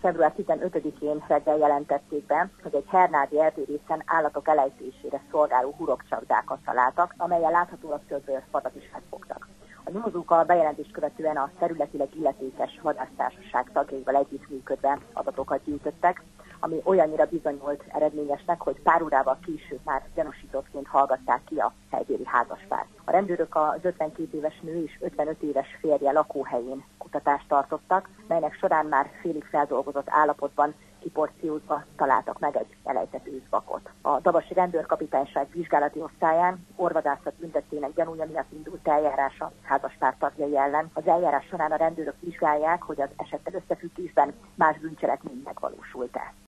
február 15-én reggel jelentették be, hogy egy hernádi erdőrészen állatok elejtésére szolgáló hurokcsapdákat találtak, amellyel láthatólag több vadat is megfogtak. A nyomozók a bejelentést követően a területileg illetékes vadásztársaság tagjaival együttműködve adatokat gyűjtöttek, ami olyannyira bizonyult eredményesnek, hogy pár órával később már gyanúsítottként hallgatták ki a helybéli házaspárt. A rendőrök az 52 éves nő és 55 éves férje lakóhelyén kutatást tartottak, melynek során már félig feldolgozott állapotban kiporciózva találtak meg egy elejtett őszvakot. A dabasi rendőrkapitányság vizsgálati osztályán orvadászat büntettének gyanúja miatt indult eljárás a házaspár tagjai ellen. Az eljárás során a rendőrök vizsgálják, hogy az esettel összefüggésben más bűncselekmény megvalósult-e.